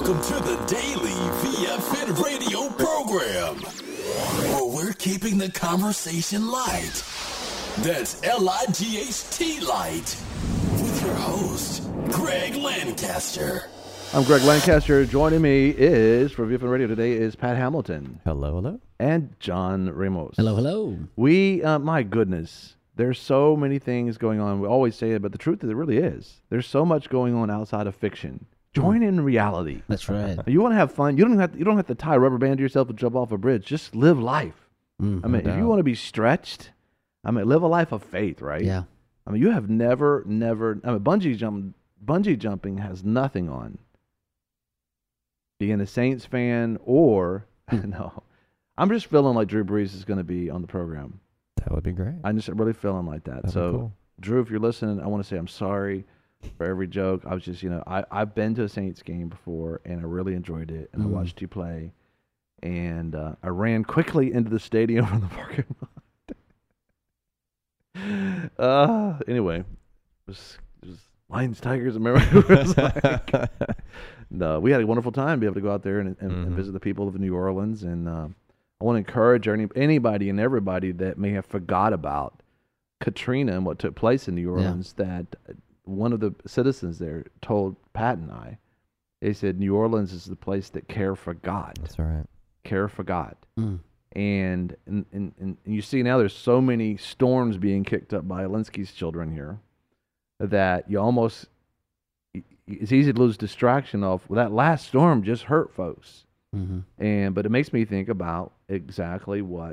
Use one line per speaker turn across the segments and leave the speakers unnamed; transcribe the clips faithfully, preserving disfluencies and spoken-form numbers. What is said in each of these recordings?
Welcome to the Daily V F N radio program, where we're keeping the conversation light. That's L I G H T light. With your host, Greg Lancaster.
I'm Greg Lancaster. Joining me is, for V F N Radio today, is Pat Hamilton.
Hello, hello.
And John Ramos.
Hello, hello.
We, uh, my goodness, there's so many things going on. We always say it, but the truth is it really is. There's so much going on outside of fiction. Join in reality.
That's right.
You want to have fun. You don't have to, you don't have to tie a rubber band to yourself and jump off a bridge. Just live life.
Mm,
I mean,
no
if you
doubt.
want to be stretched, I mean, live a life of faith, right?
Yeah.
I mean, you have never, never. I mean, bungee jump, bungee jumping has nothing on being a Saints fan or no. I'm just feeling like Drew Brees is going to be on the program.
That would be great.
I'm just really feeling like that.
That'd be
so,
cool.
Drew, if you're listening, I want to say I'm sorry for every joke. I was just, you know, I, I've been to a Saints game before, and I really enjoyed it, and
Mm.
I watched you play, and uh, I ran quickly into the stadium from the parking lot. uh, anyway, it was, it was Lions, Tigers, America. It was like, no, we had a wonderful time, be able to go out there and, and, and
Mhm.
visit the people of New Orleans, and uh, I want to encourage any, anybody and everybody that may have forgot about Katrina and what took place in New Orleans, that one of the citizens there told Pat and I, they said New Orleans is the place that care for God.
That's right.
Care for God.
Mm.
And, and, and, and you see now there's so many storms being kicked up by Alinsky's children here that you almost, it's easy to lose distraction of, well, that last storm just hurt folks.
Mm-hmm.
And but it makes me think about exactly what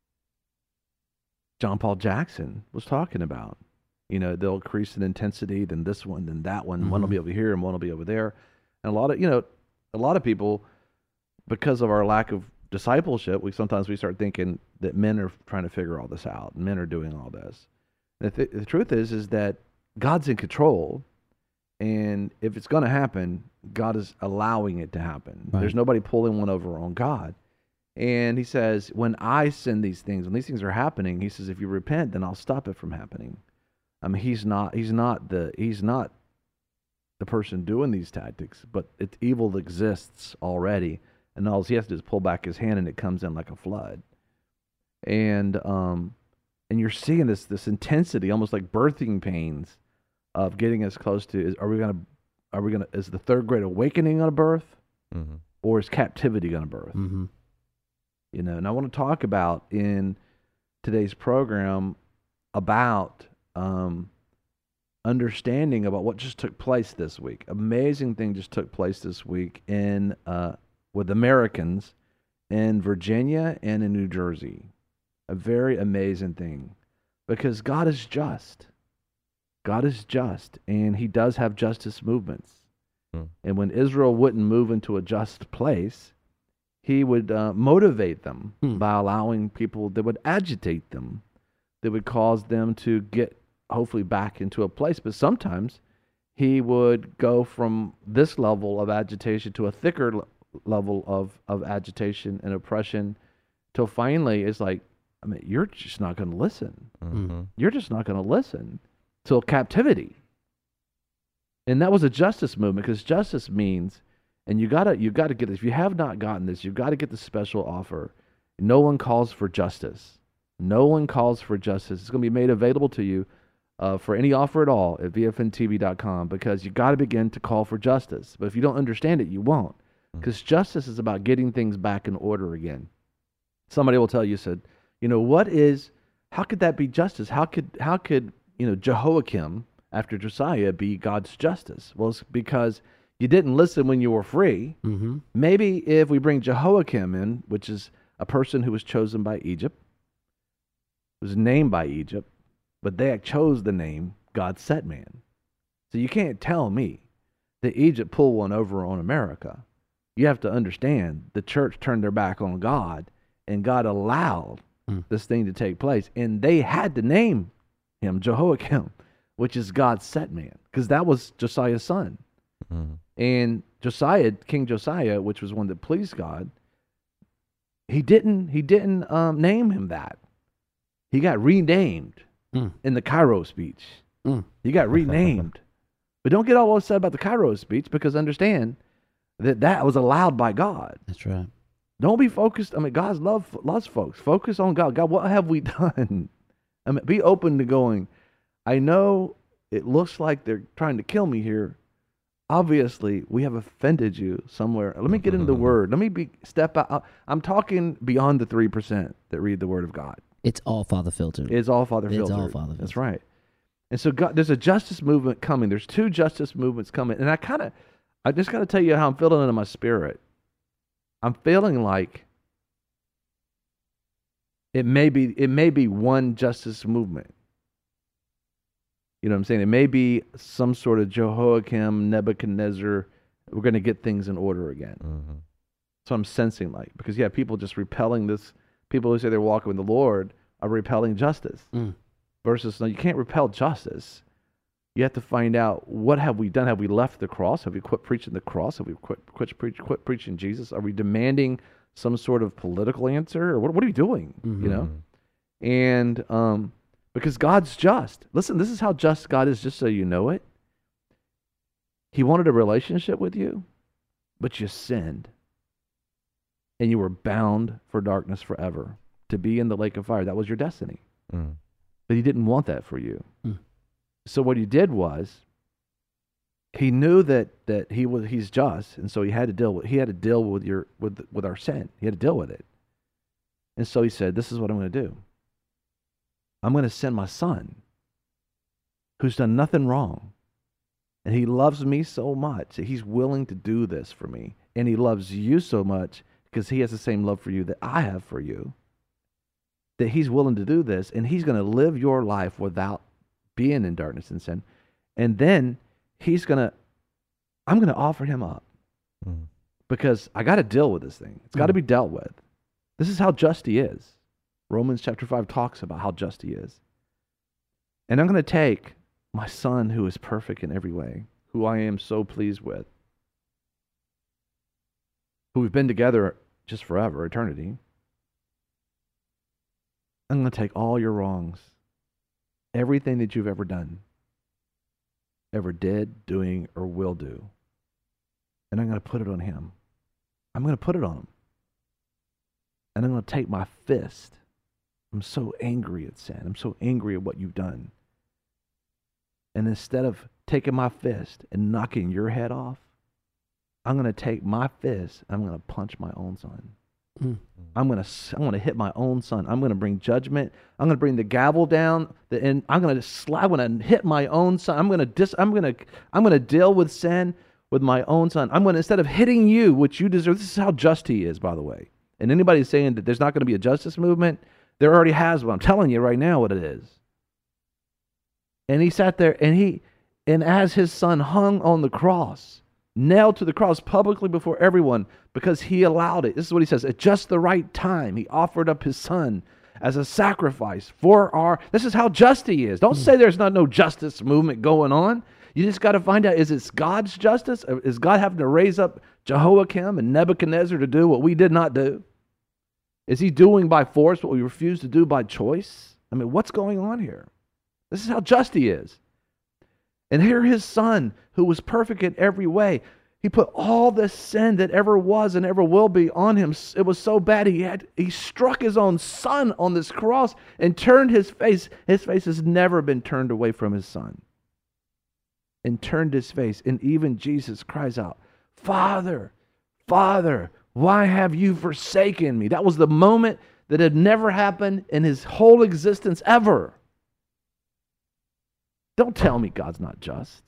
John Paul Jackson was talking about. You know, they'll increase in intensity, then this one, then that one. One will
Mhm.
be over here and one will be over there. And a lot of, you know, a lot of people, because of our lack of discipleship, we sometimes we start thinking that men are trying to figure all this out. Men are doing all this. The, th- the truth is, is that God's in control. And if it's going to happen, God is allowing it to happen.
Right.
There's nobody pulling one over on God. And he says, when I send these things, when these things are happening, he says, if you repent, then I'll stop it from happening. I mean, he's not, he's not the, he's not the person doing these tactics, but it's evil exists already. And all he has to do is pull back his hand and it comes in like a flood. And, um, and you're seeing this, this intensity, almost like birthing pains, of getting us close to, is, are we going to, are we going to, is the third great awakening going to birth,
Mm-hmm.
or is captivity going to birth?
Mm-hmm.
You know, and I want to talk about in today's program about um, understanding about what just took place this week. Amazing thing just took place this week in uh, with Americans in Virginia and in New Jersey. A very amazing thing, because God is just. God is just, and he does have justice movements.
Hmm.
And when Israel wouldn't move into a just place, he would uh, motivate them
Hmm.
by allowing people that would agitate them, that would cause them to get hopefully back into a place. But sometimes he would go from this level of agitation to a thicker le- level of, of agitation and oppression, till finally it's like, I mean, you're just not going to listen.
Mm-hmm.
You're just not going to listen till captivity. And that was a justice movement, because justice means, and you gotta you gotta get this. If you have not gotten this, you've got to get the special offer. No one calls for justice. No one calls for justice. It's going to be made available to you uh, for any offer at all at V F N T V dot com, because you got to begin to call for justice. But if you don't understand it, you won't, because justice is about getting things back in order again. Somebody will tell you, said, you know, what is? How could that be justice? How could how could you know Jehoiakim after Josiah be God's justice? Well, it's because you didn't listen when you were free.
Mm-hmm.
Maybe if we bring Jehoiakim in, which is a person who was chosen by Egypt, was named by Egypt, but they chose the name God set man. So you can't tell me that Egypt pulled one over on America. You have to understand the church turned their back on God, and God allowed
Mm.
this thing to take place. And they had to name him Jehoiakim, which is God's set man, because that was Josiah's son.
Mm-hmm.
And Josiah, King Josiah, which was one that pleased God, he didn't he didn't um, name him that. He got renamed
Mm.
in the Cairo speech.
Mm.
He got renamed. But don't get all upset about the Cairo speech, because understand That that was allowed by God.
That's right.
Don't be focused. I mean, God's love loves folks. Focus on God. God, what have we done? I mean, be open to going, I know it looks like they're trying to kill me here. Obviously, we have offended you somewhere. Let me get into the Word. Let me be step out. I'm talking beyond the three percent that read the Word of God.
It's all Father filtered.
It's all Father filtered.
It's all Father filtered.
That's right. And so God, there's a justice movement coming. There's two justice movements coming. And I kind of, I just got to tell you how I'm feeling in my spirit. I'm feeling like it may be it may be one justice movement. You know what I'm saying? It may be some sort of Jehoiakim, Nebuchadnezzar. We're going to get things in order again. Mm-hmm. So I'm sensing like, because yeah, people just repelling this. People who say they're walking with the Lord are repelling justice. Mm. Versus, no, you can't repel justice. You have to find out, what have we done? Have we left the cross? Have we quit preaching the cross? Have we quit quit, preach, quit preaching Jesus? Are we demanding some sort of political answer? Or what, what are we doing? Mm-hmm. You know? And um, because God's just. Listen, this is how just God is, just so you know it. He wanted a relationship with you, but you sinned. And you were bound for darkness forever, to be in the lake of fire. That was your destiny. Mm. But he didn't want that for you. Mm. So what he did was, he knew that that he was he's just, and so he had to deal with he had to deal with your with with our sin. He had to deal with it. And so he said, "This is what I'm going to do. I'm going to send my son, who's done nothing wrong, and he loves me so much that he's willing to do this for me, and he loves you so much because he has the same love for you that I have for you. That he's willing to do this, and he's going to live your life without being in darkness and sin. And then he's going to, I'm going to offer him up mm. because I got to deal with this thing. It's got to mm. be dealt with. This is how just he is. Romans chapter five talks about how just he is. And I'm going to take my son who is perfect in every way, who I am so pleased with, who we've been together just forever, eternity. I'm going to take all your wrongs, everything that you've ever done, ever did, doing, or will do, and I'm going to put it on him. I'm going to put it on him. And I'm going to take my fist. I'm so angry at sin. I'm so angry at what you've done. And instead of taking my fist and knocking your head off, I'm going to take my fist and I'm going to punch my own son. Mm. I'm going to I'm going to hit my own son. I'm going to bring judgment. I'm going to bring the gavel down, the, and I'm going to slap. I'm going to hit my own son. I'm going to dis. I'm going to I'm going to deal with sin with my own son. I'm going to, instead of hitting you, which you deserve. This is how just he is, by the way. And anybody saying that there's not going to be a justice movement, there already has one. I'm telling you right now what it is. And he sat there, and he, and as his son hung on the cross, nailed to the cross publicly before everyone, because he allowed it. This is what he says. At just the right time, he offered up his son as a sacrifice for our... This is how just he is. Don't say there's not no justice movement going on. You just got to find out, is it God's justice? Is God having to raise up Jehoiakim and Nebuchadnezzar to do what we did not do? Is he doing by force what we refuse to do by choice? I mean, what's going on here? This is how just he is. And here his son, who was perfect in every way, he put all the sin that ever was and ever will be on him. It was so bad, he had he struck his own son on this cross and turned his face. His face has never been turned away from his son. And turned his face. And even Jesus cries out, Father, Father, why have you forsaken me? That was the moment that had never happened in his whole existence ever. Don't tell me God's not just.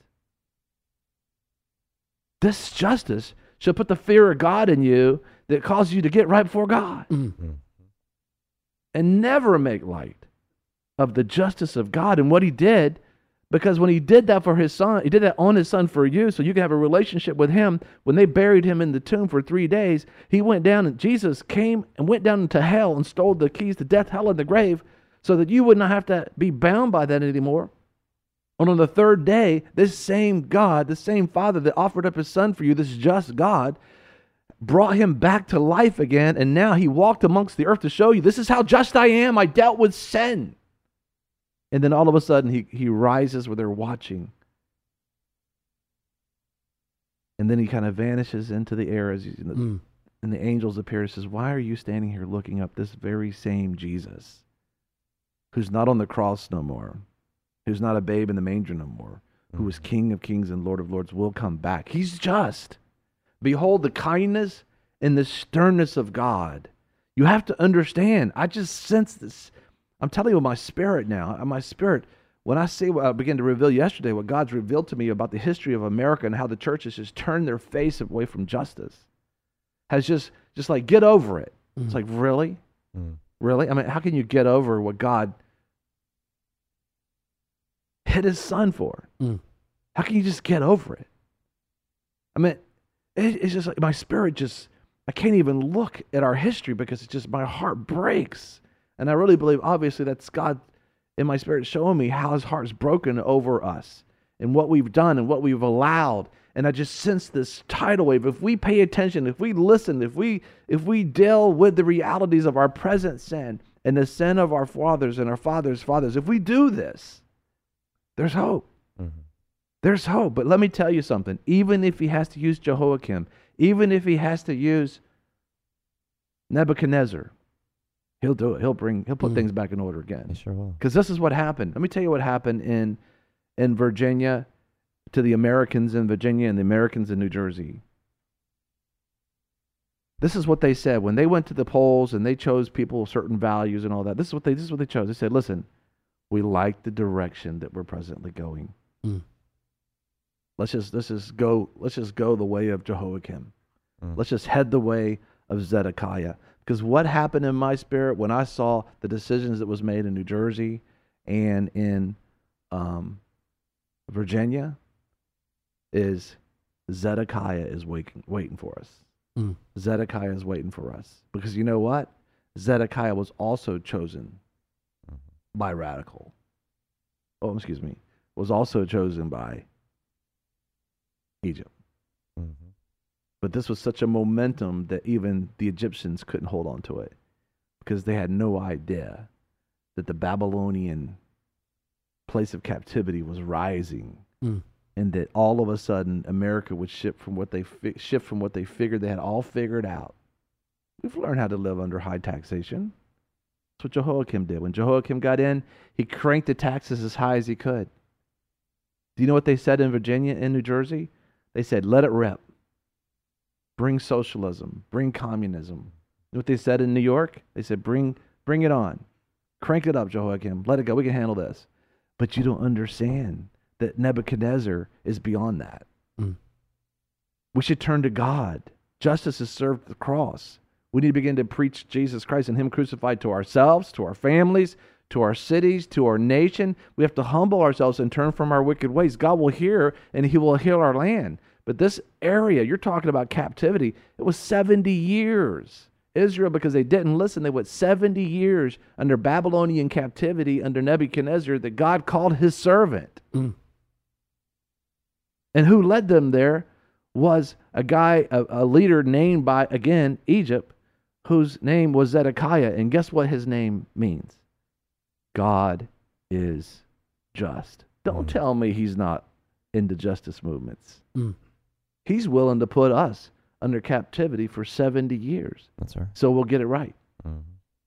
This justice should put the fear of God in you that causes you to get right before God. Mm-hmm. And never make light of the justice of God and what he did, because when he did that for his son, he did that on his son for you, so you can have a relationship with him. When they buried him in the tomb for three days, he went down, and Jesus came and went down into hell and stole the keys to death, hell, and the grave, so that you would not have to be bound by that anymore. And on the third day, this same God, the same Father that offered up his son for you, this just God, brought him back to life again, and now he walked amongst the earth to show you, this is how just I am. I dealt with sin. And then all of a sudden, he, he rises where they're watching. And then he kind of vanishes into the air as he's in the,
Mm.
and the angels appear and says, why are you standing here looking up this very same Jesus who's not on the cross no more, who's not a babe in the manger no more, who is King of kings and Lord of lords, will come back. He's just. Behold the kindness and the sternness of God. You have to understand. I just sense this. I'm telling you, my spirit now, my spirit, when I see what I began to reveal yesterday, what God's revealed to me about the history of America and how the church has just turned their face away from justice, has just, just like, get over it. Mm. It's like, really? Mm. Really? I mean, how can you get over what God hit his son for? Mm. How can you just get over it? I mean, it, it's just like my spirit just, I can't even look at our history because it's just, my heart breaks. And I really believe, obviously, that's God in my spirit showing me how his heart's broken over us and what we've done and what we've allowed. And I just sense this tidal wave. If we pay attention, if we listen, if we if we deal with the realities of our present sin and the sin of our fathers and our fathers' fathers, if we do this, there's hope. Mm-hmm. There's hope. But let me tell you something. Even if he has to use Jehoiakim, even if he has to use Nebuchadnezzar, he'll do it. He'll bring. He'll put mm. things back in order again.
He sure will.
Because this is what happened. Let me tell you what happened in in Virginia to the Americans in Virginia and the Americans in New Jersey. This is what they said when they went to the polls and they chose people with certain values and all that. This is what they. This is what they chose. They said, "Listen, we like the direction that we're presently going. Mm. Let's just let's just go. Let's just go the way of Jehoiakim. Mm. Let's just head the way of Zedekiah." Because what happened in my spirit when I saw the decisions that was made in New Jersey and in um, Virginia is Zedekiah is waiting, waiting for us. Mm. Zedekiah is waiting for us. Because you know what? Zedekiah was also chosen by radical. Oh, excuse me. Was also chosen by Egypt. Mm-hmm. But this was such a momentum that even the Egyptians couldn't hold on to it because they had no idea that the Babylonian place of captivity was rising, mm. and that all of a sudden America would shift from what they fi- shift from what they figured they had all figured out. We've learned how to live under high taxation. That's what Jehoiakim did. When Jehoiakim got in, he cranked the taxes as high as he could. Do you know what they said in Virginia and New Jersey? They said, let it rip. Bring socialism. Bring communism. You know what they said in New York? They said, bring bring it on. Crank it up, Jehoiakim. Let it go. We can handle this. But you don't understand that Nebuchadnezzar is beyond that. Mm. We should turn to God. Justice is served at the cross. We need to begin to preach Jesus Christ and him crucified to ourselves, to our families, to our cities, to our nation. We have to humble ourselves and turn from our wicked ways. God will hear and he will heal our land. But this area, you're talking about captivity, it was seventy years. Israel, because they didn't listen, they went seventy years under Babylonian captivity under Nebuchadnezzar that God called his servant. Mm. And who led them there was a guy, a, a leader named by, again, Egypt, whose name was Zedekiah. And guess what his name means? God is just. Don't mm. tell me he's not into justice movements. Mm. He's willing to put us under captivity for seventy years.
That's right.
So we'll get it right. Mm-hmm.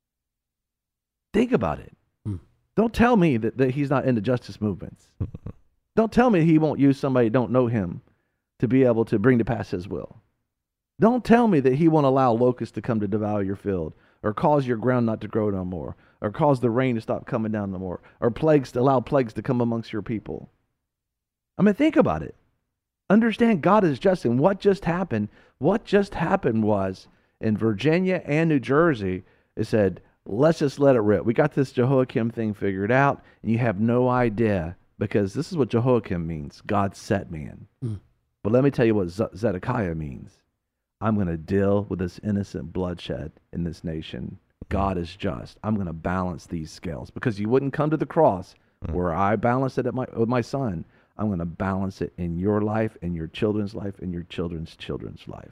Think about it. Mm. Don't tell me that, that he's not into justice movements. Don't tell me he won't use somebody who don't know him to be able to bring to pass his will. Don't tell me that he won't allow locusts to come to devour your field, or cause your ground not to grow no more, or cause the rain to stop coming down no more, or plagues to allow plagues to come amongst your people. I mean, think about it. Understand God is just. And what just happened, what just happened was in Virginia and New Jersey, it said, let's just let it rip. We got this Jehoiakim thing figured out, and you have no idea, because this is what Jehoiakim means, God's set man. Mm. But let me tell you what Zedekiah means. I'm going to deal with this innocent bloodshed in this nation. God is just. I'm going to balance these scales, because you wouldn't come to the cross mm. where I balanced it at my, with my son. I'm going to balance it in your life, in your children's life, in your children's children's life.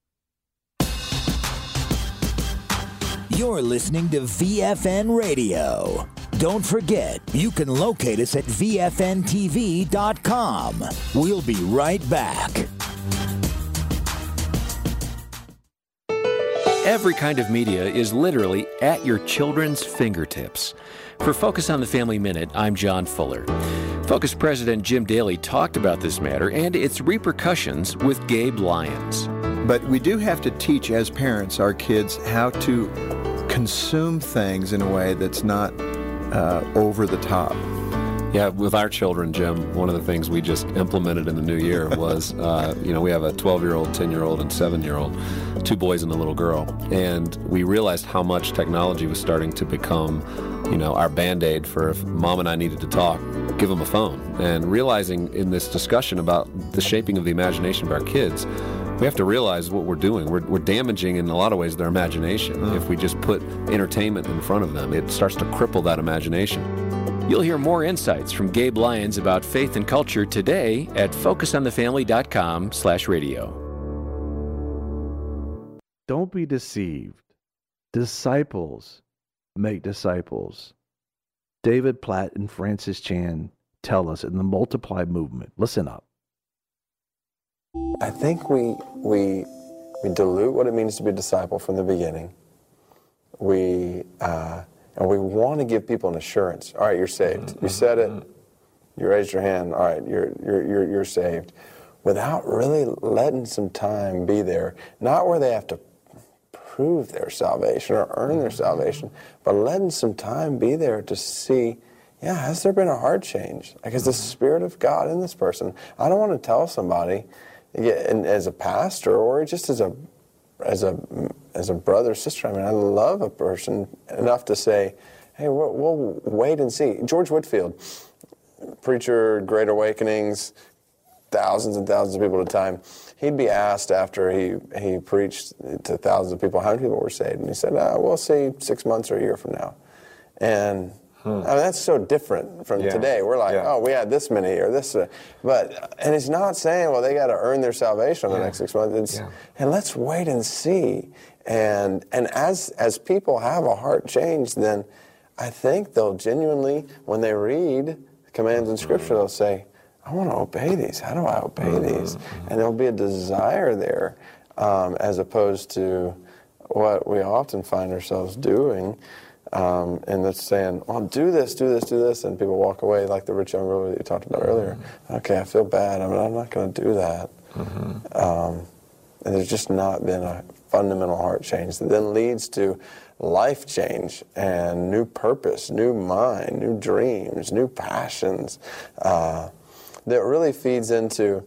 You're listening to V F N Radio. Don't forget, you can locate us at V F N T V dot com. We'll be right back.
Every kind of media is literally at your children's fingertips. For Focus on the Family Minute, I'm John Fuller. Focus President Jim Daly talked about this matter and its repercussions with Gabe Lyons.
But we do have to teach, as parents, our kids how to consume things in a way that's not uh, over the top.
Yeah, with our children, Jim, one of the things we just implemented in the new year was, uh, you know, we have a twelve-year-old, ten-year-old, and seven-year-old, two boys and a little girl. And we realized how much technology was starting to become, you know, our Band-Aid for if Mom and I needed to talk, give them a phone. And realizing in this discussion about the shaping of the imagination of our kids, we have to realize what we're doing. We're, we're damaging, in a lot of ways, their imagination. Mm. If we just put entertainment in front of them, it starts to cripple that imagination.
You'll hear more insights from Gabe Lyons about faith and culture today at focus on the family dot com slash radio.
Don't be deceived. Disciples make disciples. David Platt and Francis Chan tell us in the Multiply movement. Listen up.
I think we we we dilute what it means to be a disciple from the beginning. We uh, and we want to give people an assurance. All right, you're saved. Mm-hmm. You said it. You raised your hand. All right, you're you're you're you're saved, without really letting some time be there. Not where they have to prove their salvation or earn their salvation, but letting some time be there to see. Yeah, has there been a heart change? Like, is the Spirit of God in this person? I don't want to tell somebody. Yeah, and as a pastor or just as a as a as a brother or sister, I mean, I love a person enough to say, hey, we'll, we'll wait and see. George Whitefield, preacher, Great Awakenings, thousands and thousands of people at a time. He'd be asked after he he preached to thousands of people, how many people were saved? And he said, uh, we'll see six months or a year from now. And Hmm. I mean, that's so different from yeah. today. We're like, yeah. oh, we had this many or this. Uh, but, and it's not saying, well, they got to earn their salvation in yeah. the next six months. It's, yeah. And let's wait and see. And and as as people have a heart change, then I think they'll genuinely, when they read commands in Scripture, they'll say, I want to obey these. How do I obey mm-hmm. these? And there'll be a desire there, um, as opposed to what we often find ourselves doing. Um, and that's saying, well, do this, do this, do this, and people walk away like the rich young ruler that you talked about earlier. Okay, I feel bad. I mean, I'm not going to do that. Mm-hmm. Um, and there's just not been a fundamental heart change that then leads to life change and new purpose, new mind, new dreams, new passions uh, that really feeds into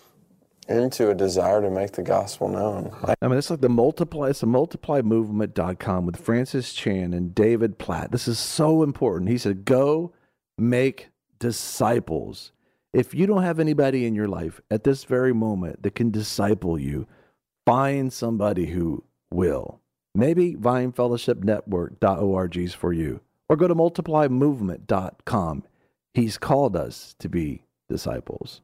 into a desire to make the gospel known.
I mean, it's like the multiply, it's the multiply movement dot com with Francis Chan and David Platt. This is so important. He said, go make disciples. If you don't have anybody in your life at this very moment that can disciple you, find somebody who will. Maybe Vine Fellowship Network dot org is for you. Or go to multiply movement dot com. He's called us to be disciples.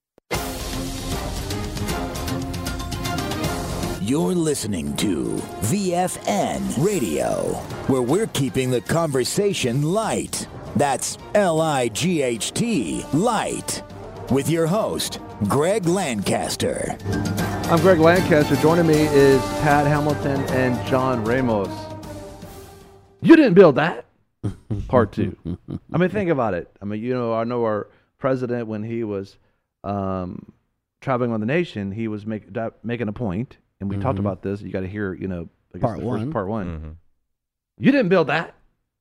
You're listening to V F N Radio, where we're keeping the conversation light. That's L I G H T, light. With your host, Greg Lancaster.
I'm Greg Lancaster. Joining me is Pat Hamilton and John Ramos. You didn't build that. Part two. I mean, think about it. I mean, you know, I know our president, when he was um, traveling on the nation, he was make, making a point. And we mm-hmm. talked about this. You got to hear, you know, I guess part one. Part one. Mm-hmm. You didn't build that.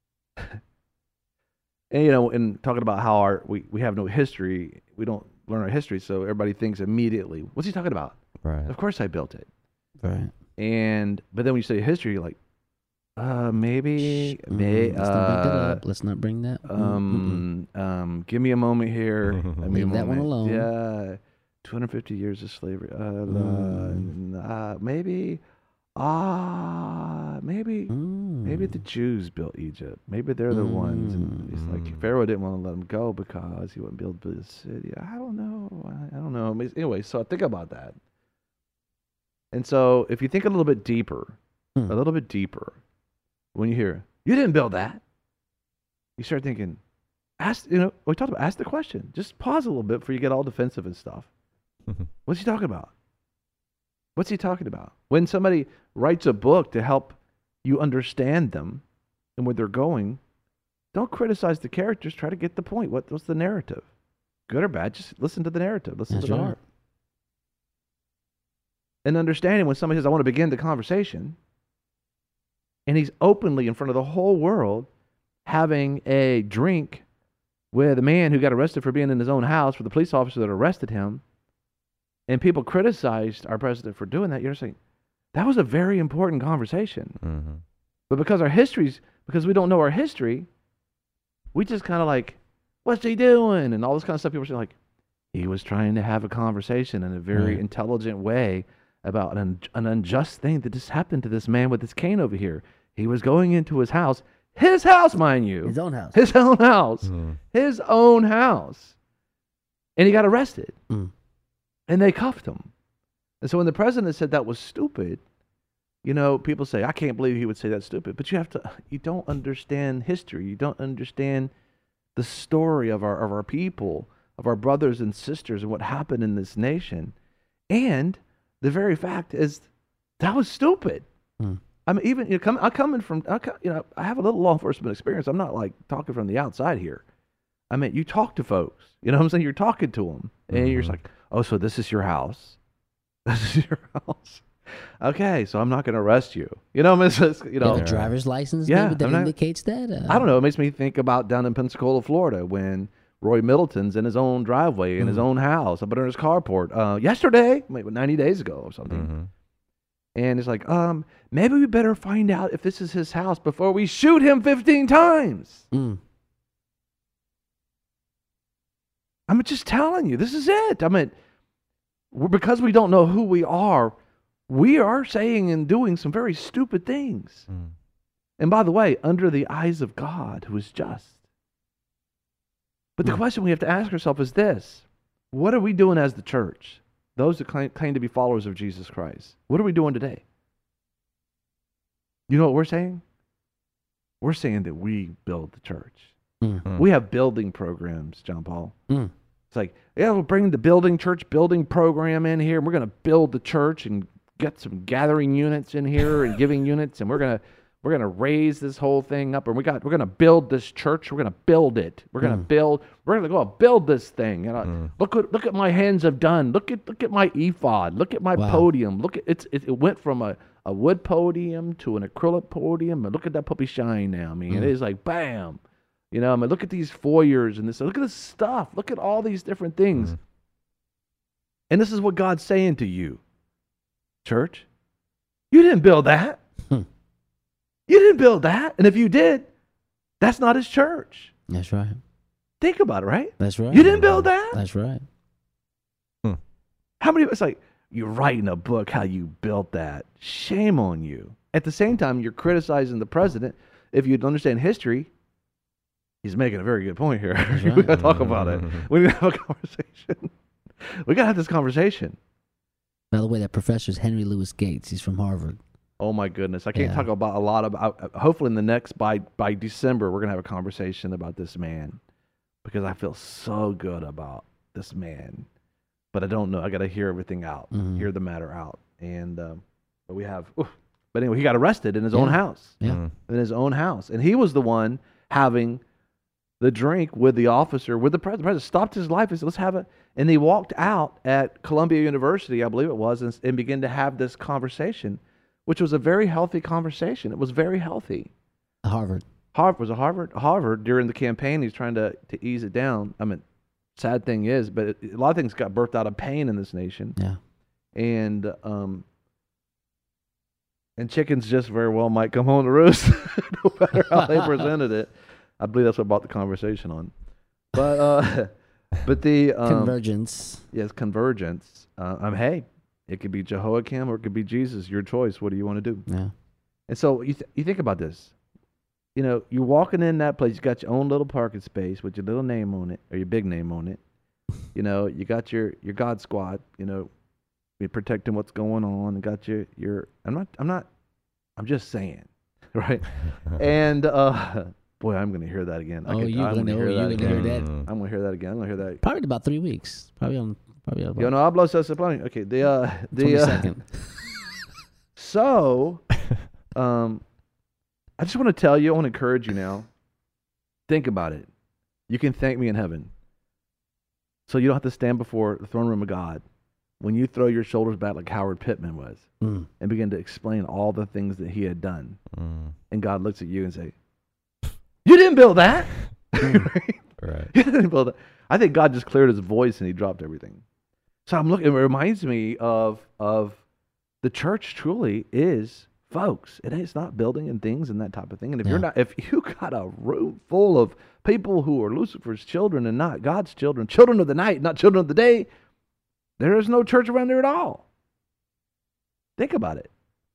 And, you know, and talking about how our we, we have no history. We don't learn our history. So everybody thinks immediately, what's he talking about?
Right.
Of course I built it.
Right.
And, but then when you say history, you're like, uh, maybe,
mm,
may,
let's,
uh,
not bring that up. Let's not bring that.
Um, mm-hmm. um, give me a moment here.
Leave that one alone.
Yeah. two hundred fifty years of slavery. Uh, mm. uh, maybe, ah, uh, maybe, mm. maybe the Jews built Egypt. Maybe they're the mm. ones. And it's like Pharaoh didn't want to let them go because he wouldn't build the city. I don't know. I, I don't know. Anyway, so think about that. And so, if you think a little bit deeper, mm. a little bit deeper, when you hear you didn't build that, you start thinking. Ask, you know, we talked about ask the question. Just pause a little bit before you get all defensive and stuff. What's he talking about? What's he talking about? When somebody writes a book to help you understand them and where they're going, don't criticize the characters. Try to get the point. What, what's the narrative? Good or bad, just listen to the narrative. Listen
That's
to the
right.
heart. And understanding when somebody says, I want to begin the conversation, and he's openly in front of the whole world having a drink with a man who got arrested for being in his own house, for the police officer that arrested him, and people criticized our president for doing that, you're saying, that was a very important conversation.
Mm-hmm.
But because our histories, because we don't know our history, we just kind of like, what's he doing? And all this kind of stuff. People are saying like, he was trying to have a conversation in a very
Right.
intelligent way about an, an unjust thing that just happened to this man with this cane over here. He was going into his house, his house, mind you.
His own house.
His own house.
Mm.
His own house. And he got arrested.
Mm.
And they cuffed him. And so when the president said that was stupid, you know, people say, I can't believe he would say that's stupid. But you have to, you don't understand history. You don't understand the story of our of our people, of our brothers and sisters, and what happened in this nation. And the very fact is, that was stupid.
Hmm.
I mean, even you know, come, I coming from, I come, you know, I have a little law enforcement experience. I'm not like talking from the outside here. I mean, you talk to folks. You know what I'm saying? You're talking to them, and mm-hmm. you're just like, oh, so this is your house. This is your house. Okay, so I'm not going to arrest you. You know, it's just, you
You
know,
have a driver's license
Yeah,
maybe that
I'm not-
indicates that? Uh,
I don't know. It makes me think about down in Pensacola, Florida, when Roy Middleton's in his own driveway in his own house up under his carport uh, yesterday, maybe ninety days ago or something.
Mm-hmm.
And it's like, um, maybe we better find out if this is his house before we shoot him fifteen times.
Mm.
I'm just telling you, this is it. I mean, we're, because we don't know who we are, we are saying and doing some very stupid things.
Mm.
And by the way, under the eyes of God, who is just. But the
Mm.
question we have to ask ourselves is this: what are we doing as the church? Those that claim, claim to be followers of Jesus Christ. What are we doing today? You know what we're saying? We're saying that we build the church.
Mm.
Mm.
We have building programs, John Paul.
Mm.
It's like, yeah, we'll bring the building church building program in here. And we're going to build the church and get some gathering units in here and giving units, and we're going to we're going to raise this whole thing up, and we got we're going to build this church. We're going to build it. We're going to
Mm.
build. We're going to go build this thing. You know,
Mm.
look what look at my hands have done. Look at look at my ephod. Look at my
Wow.
podium. Look at it's it, it went from a, a wood podium to an acrylic podium, and look at that puppy shine now. I mean, it
Mm.
is like bam. You know, I mean, look at these foyers and this. Look at this stuff. Look at all these different things.
Mm.
And this is what God's saying to you, church. You didn't build that.
Hmm.
You didn't build that. And if you did, that's not his church.
That's right.
Think about it, right?
That's right.
You didn't build that.
That's right.
How many of us like you're writing a book how you built that? Shame on you. At the same time, you're criticizing the president. If you understand history, he's making a very good point here.
right.
We gotta talk about it. We gotta have a conversation. We gotta have this conversation.
By the way, that professor is Henry Louis Gates. He's from Harvard.
Oh my goodness! I can't
Yeah.
talk about a lot about. Hopefully, in the next by by December, we're gonna have a conversation about this man, because I feel so good about this man, but I don't know. I gotta hear everything out,
Mhm.
hear the matter out, and um, but we have. Oof. But anyway, he got arrested in his own
Yeah.
house.
Yeah.
Mm.
In his own house, and he was the one having the drink with the officer, with the president. The president stopped his life and said, let's have it. And they walked out at Columbia University, I believe it was, and, and began to have this conversation, which was a very healthy conversation. It was very healthy.
Harvard.
Harvard was a Harvard. Harvard during the campaign, he's trying to, to ease it down. I mean, sad thing is, but it, a lot of things got birthed out of pain in this nation.
Yeah.
And um, and chickens just very well might come home to roost, no matter how they presented it. I believe that's what brought the conversation on. But uh, but the um,
Convergence.
yes, convergence. Uh, um, hey, it could be Jehoiakim or it could be Jesus. Your choice. What do you want to do?
Yeah.
And so you th- you think about this. You know, you're walking in that place. You got your own little parking space with your little name on it or your big name on it. You know, you got your, your God squad. You know, be protecting what's going on. And got your your. I'm not. I'm not. I'm just saying, right? And uh, boy, I'm going to hear that again. I
Oh,
could-
you're
I'm
gonna-
hear
oh,
that
you're gonna hear
again.
that.
I'm going to hear that again. I'm going to hear that.
Probably in about three weeks. Probably on. Probably on
Yo no hablo español. Okay, the uh, the uh,
twenty-second.
So, um, I just want to tell you, I want to encourage you now. Think about it. You can thank me in heaven. So you don't have to stand before the throne room of God when you throw your shoulders back like Howard Pittman was
Mm.
and begin to explain all the things that he had done.
Mm.
And God looks at you and say, you didn't build that.
Right.
You didn't build that. I think God just cleared his voice and he dropped everything. So I'm looking, it reminds me of, of the church truly is folks. It is not building and things and that type of thing. And if
Yeah.
you're not, if you got a room full of people who are Lucifer's children and not God's children, children of the night, not children of the day, there is no church around there at all. Think about it.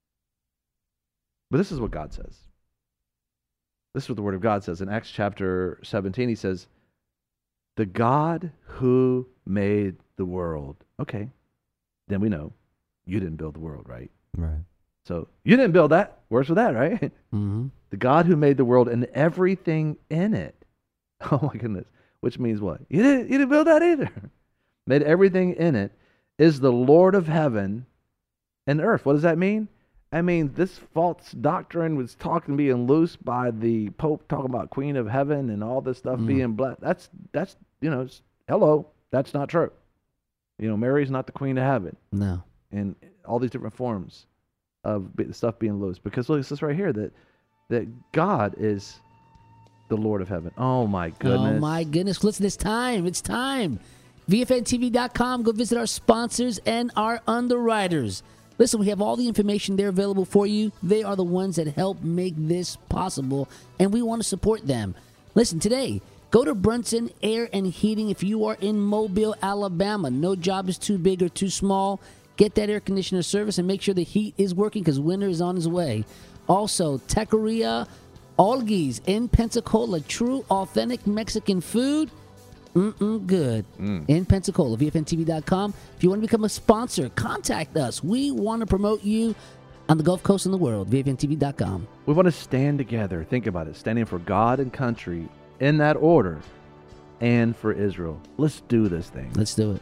But this is what God says. This is what the Word of God says. In Acts chapter seventeen, he says, the God who made the world. Okay, then we know you didn't build the world, right?
Right.
So you didn't build that. Worse with that, right?
Mm-hmm.
The God who made the world and everything in it. Oh my goodness. Which means what? You didn't, you didn't build that either. Made everything in it, is the Lord of heaven and earth. What does that mean? I mean, this false doctrine was talking, being loose by the Pope, talking about Queen of Heaven and all this stuff
Mm.
being blessed. That's, that's, you know, it's, hello, that's not true. You know, Mary's not the Queen of Heaven.
No.
And all these different forms of be- stuff being loose. Because look, it says right here that that God is the Lord of heaven. Oh my goodness.
Oh my goodness. Listen, it's time. It's time. V F N T V dot com. Go visit our sponsors and our underwriters. Listen, we have all the information there available for you. They are the ones that help make this possible, and we want to support them. Listen, today, go to Brunson Air and Heating if you are in Mobile, Alabama. No job is too big or too small. Get that air conditioner service and make sure the heat is working because winter is on its way. Also, Taqueria Olgies in Pensacola. True, authentic Mexican food. Mm-mm, good. In Pensacola, V F N T V dot com. If you want to become a sponsor, contact us. We want to promote you on the Gulf Coast and the world. V F N T V dot com.
We want to stand together. Think about it. Standing for God and country in that order and for Israel. Let's do this thing.
Let's do it.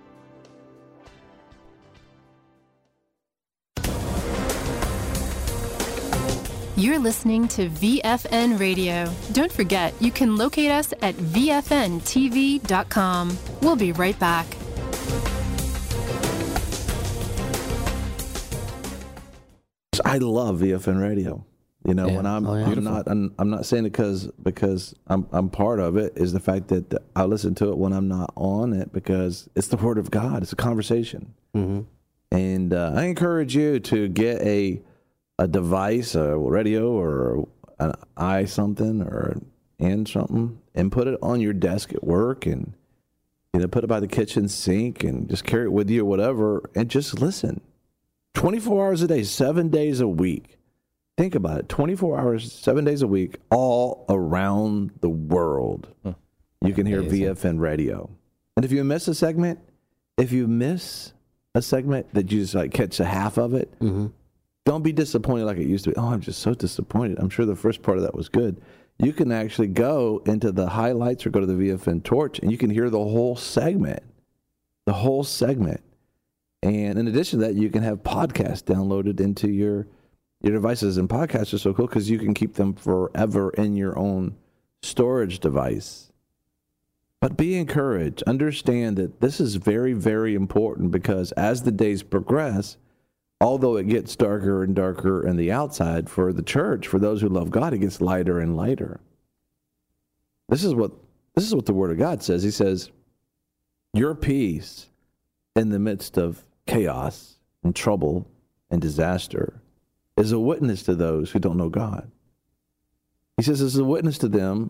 You're listening to V F N Radio. Don't forget, you can locate us at V F N T V dot com. We'll be right back.
I love V F N Radio. You know,
Yeah.
when I'm,
Oh, yeah.
I'm
Beautiful.
not, I'm, I'm not saying it because because I'm, I'm part of it. Is the fact that I listen to it when I'm not on it because it's the Word of God. It's a conversation,
Mm-hmm.
and uh, I encourage you to get a a device, a radio, or an i something, or and something, and put it on your desk at work, and you know, put it by the kitchen sink, and just carry it with you or whatever, and just listen. twenty-four hours a day, seven days a week. Think about it. twenty-four hours, seven days a week, all around the world.
Huh.
You can hear
Amazing.
V F N Radio. And if you miss a segment, if you miss a segment that you just like catch a half of it,
Mm-hmm.
don't be disappointed like it used to be. Oh, I'm just so disappointed. I'm sure the first part of that was good. You can actually go into the highlights or go to the V F N Torch, and you can hear the whole segment. The whole segment. And in addition to that, you can have podcasts downloaded into your your devices. And podcasts are so cool because you can keep them forever in your own storage device. But be encouraged. Understand that this is very, very important because as the days progress, although it gets darker and darker on the outside for the church, for those who love God, it gets lighter and lighter. This is what this is what the Word of God says. He says, your peace in the midst of chaos and trouble and disaster is a witness to those who don't know God. He says it's a witness to them,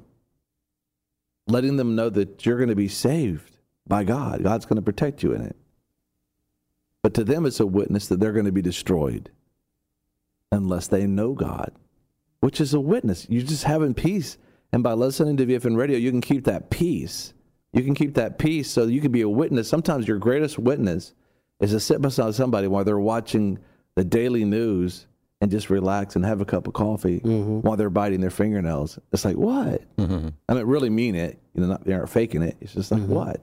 letting them know that you're going to be saved by God. God's going to protect you in it. But to them, it's a witness that they're going to be destroyed unless they know God, which is a witness. You're just having peace. And by listening to V F N Radio, you can keep that peace. You can keep that peace so you can be a witness. Sometimes your greatest witness is to sit beside somebody while they're watching the daily news and just relax and have a cup of coffee
Mm-hmm.
while they're biting their fingernails. It's like, what?
Mm-hmm.
I mean, really mean it. You know, not, they aren't faking it. It's just like,
Mm-hmm.
what?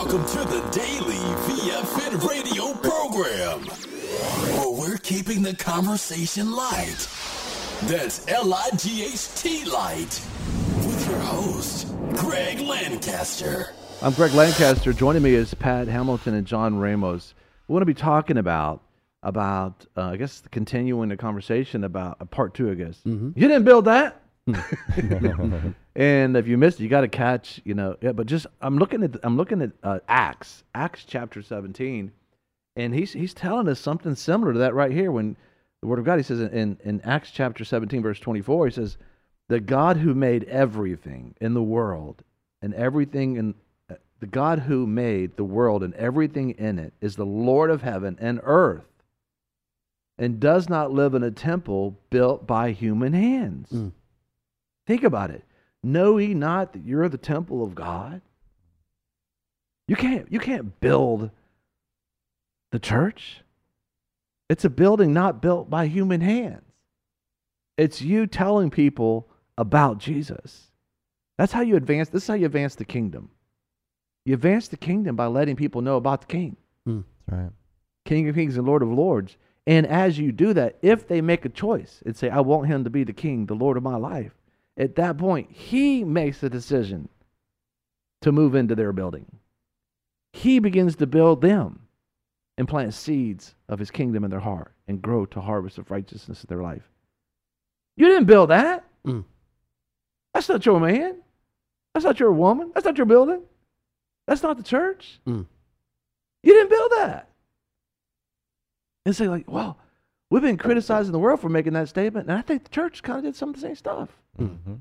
Welcome to the daily V F N radio program, where we're keeping the conversation light. That's L I G H T Light, with your host, Greg Lancaster.
I'm Greg Lancaster. Joining me is Pat Hamilton and John Ramos. We want to be talking about, about uh, I guess, continuing the conversation about uh, part two, I guess. Mm-hmm. You didn't build that. And if you missed it, you got to catch, you know, yeah, but just, I'm looking at, I'm looking at uh, Acts, Acts chapter seventeen, and he's, he's telling us something similar to that right here. When the Word of God, he says in, in Acts chapter seventeen, verse twenty-four, he says, the God who made everything in the world and everything in, uh, the God who made the world and everything in it is the Lord of heaven and earth, and does not live in a temple built by human hands. Mm. Think about it. Know ye not that you're the temple of God? You can't, you can't build the church. It's a building not built by human hands. It's you telling people about Jesus. That's how you advance. This is how you advance the kingdom. You advance the kingdom by letting people know about the King.
Mm, that's right.
King of kings and Lord of lords. And as you do that, if they make a choice and say, I want him to be the king, the Lord of my life, at that point, he makes the decision to move into their building. He begins to build them and plant seeds of his kingdom in their heart and grow to harvest of righteousness in their life. You didn't build that. Mm. That's not your man. That's not your woman. That's not your building. That's not the church. Mm. You didn't build that. And say like, well, we've been criticizing the world for making that statement, and I think the church kind of did some of the same stuff. Mm-hmm.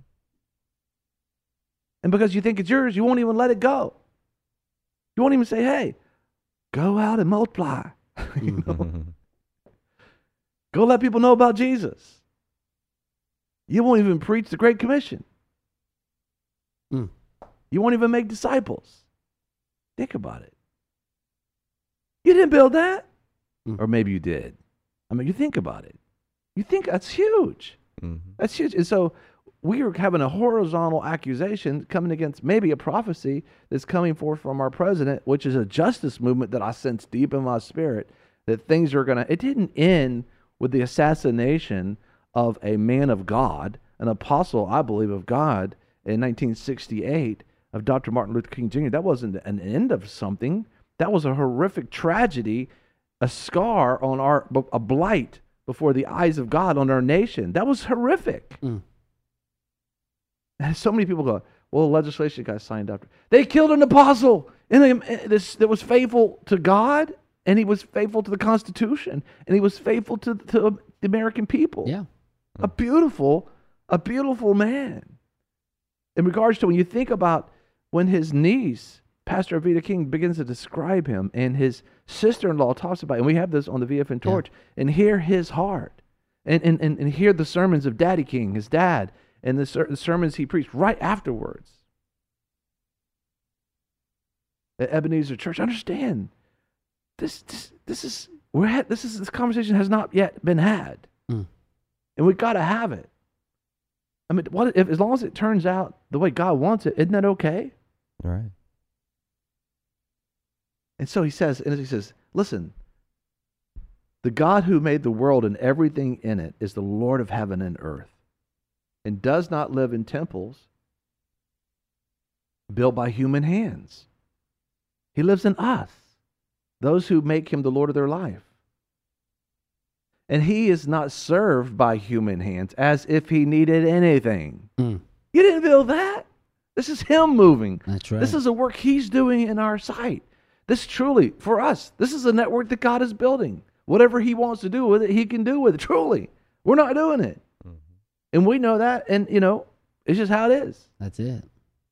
And because you think it's yours, you won't even let it go. You won't even say, hey, go out and multiply. you know? Go let people know about Jesus. You won't even preach the Great Commission. Mm. You won't even make disciples. Think about it. You didn't build that. Mm. Or maybe you did. I mean, you think about it. You think that's huge. Mm-hmm. That's huge. And so we are having a horizontal accusation coming against maybe a prophecy that's coming forth from our president, which is a justice movement that I sense deep in my spirit, that things are going to, it didn't end with the assassination of a man of God, an apostle, I believe, of God in nineteen sixty-eight of Doctor Martin Luther King Junior That wasn't an end of something. That was a horrific tragedy, a scar on our, a blight before the eyes of God on our nation. That was horrific. Mm. And so many people go, well, legislation got signed up. They killed an apostle and this that was faithful to God, and he was faithful to the Constitution, and he was faithful to, to the American people.
Yeah.
A beautiful, a beautiful man. In regards to when you think about when his niece, Pastor Avita King, begins to describe him, and his sister-in-law talks about it, and we have this on the V F N Torch, yeah. and hear his heart, and, and, and, and hear the sermons of Daddy King, his dad, and the, ser- the sermons he preached right afterwards at Ebenezer Church. Understand, this this, this is we're at, this is this conversation has not yet been had, mm. and we got to have it. I mean, what if as long as it turns out the way God wants it, isn't that okay?
Right.
And so he says, and he says, listen, the God who made the world and everything in it is the Lord of heaven and earth, and does not live in temples built by human hands. He lives in us, those who make him the Lord of their life. And he is not served by human hands as if he needed anything. Mm. You didn't build that. This is him moving.
That's right.
This is a work he's doing in our sight. This truly, for us, this is a network that God is building. Whatever he wants to do with it, he can do with it. Truly. We're not doing it. Mm-hmm. And we know that, and, you know, it's just how it is.
That's it.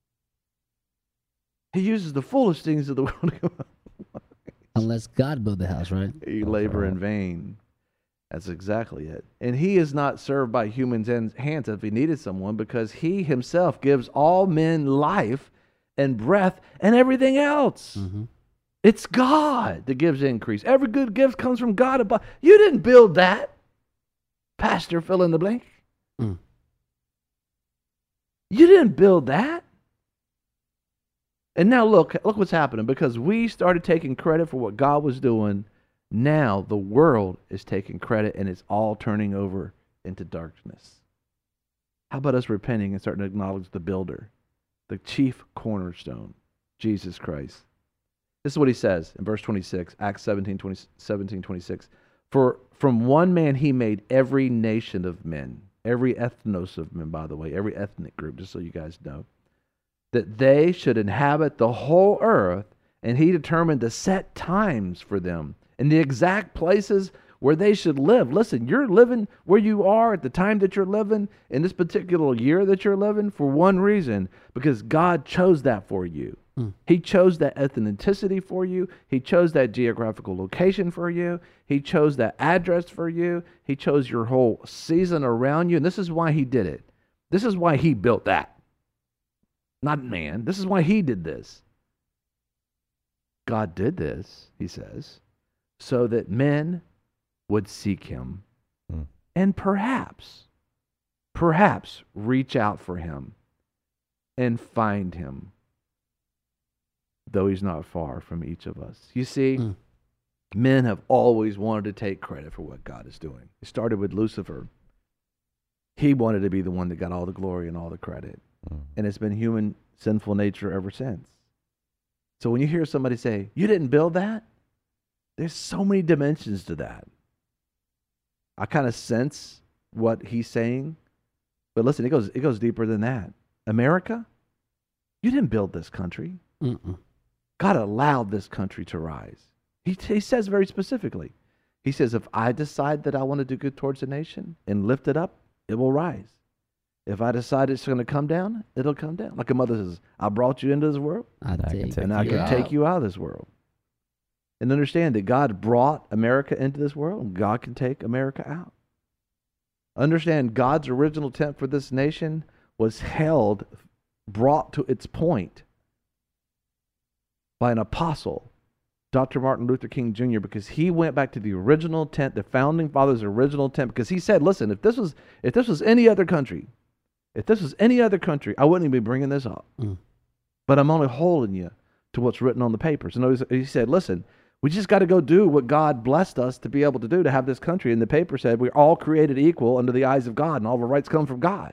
He uses the foolish things of the world.
Unless God build the house, right?
You labor in vain. That's exactly it. And he is not served by human hands if he needed someone, because he himself gives all men life and breath and everything else. Mm-hmm. It's God that gives increase. Every good gift comes from God above. You didn't build that, Pastor fill in the blank. Mm. You didn't build that. And now look, look what's happening. Because we started taking credit for what God was doing, now the world is taking credit and it's all turning over into darkness. How about us repenting and starting to acknowledge the builder, the chief cornerstone, Jesus Christ? This is what he says in verse twenty-six, Acts seventeen, twenty, seventeen, twenty-six. For from one man he made every nation of men, every ethnos of men, by the way, every ethnic group, just so you guys know, that they should inhabit the whole earth, and he determined to set times for them and the exact places where they should live. Listen, you're living where you are at the time that you're living in this particular year that you're living for one reason, because God chose that for you. Mm. He chose that ethnicity for you. He chose that geographical location for you. He chose that address for you. He chose your whole season around you. And this is why he did it. This is why he built that. Not man. This is why he did this. God did this, he says, so that men would seek him mm. and perhaps, perhaps reach out for him and find him, though he's not far from each of us. You see, mm. men have always wanted to take credit for what God is doing. It started with Lucifer. He wanted to be the one that got all the glory and all the credit. Mm. And it's been human sinful nature ever since. So when you hear somebody say, you didn't build that, there's so many dimensions to that. I kind of sense what he's saying, but listen, it goes it goes deeper than that. America, you didn't build this country. Mm-mm. God allowed this country to rise. He, he says very specifically, he says, if I decide that I want to do good towards a nation and lift it up, it will rise. If I decide it's going to come down, it'll come down. Like a mother says, I brought you into this world,
I take
and I can
out.
take you out of this world. And understand that God brought America into this world, and God can take America out. Understand God's original intent for this nation was held, brought to its point by an apostle, Doctor Martin Luther King Junior, because he went back to the original intent, the founding fathers' original intent, because he said, listen, if this was if this was any other country, if this was any other country, I wouldn't even be bringing this up. Mm. But I'm only holding you to what's written on the papers. And he said, listen, we just got to go do what God blessed us to be able to do to have this country. And the paper said we're all created equal under the eyes of God, and all our rights come from God.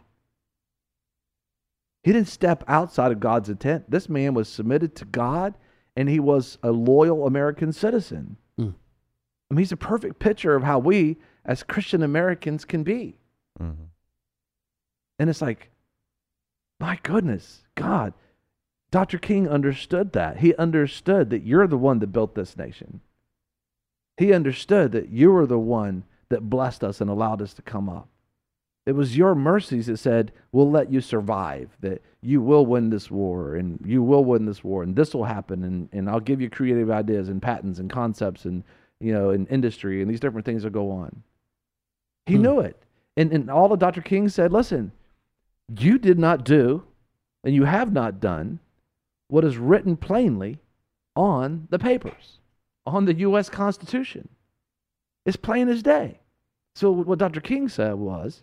He didn't step outside of God's intent. This man was submitted to God, and he was a loyal American citizen. Mm. I mean, he's a perfect picture of how we as Christian Americans can be. Mm-hmm. And it's like, my goodness, God, Doctor King understood that. He understood that you're the one that built this nation. He understood that you were the one that blessed us and allowed us to come up. It was your mercies that said, we'll let you survive, that you will win this war, and you will win this war, and this will happen, and, and I'll give you creative ideas and patents and concepts and, you know, and industry, and these different things will go on. He hmm. knew it. And, and all of Doctor King said, listen, you did not do, and you have not done, what is written plainly on the papers, on the U S Constitution. It's plain as day. So what Doctor King said was,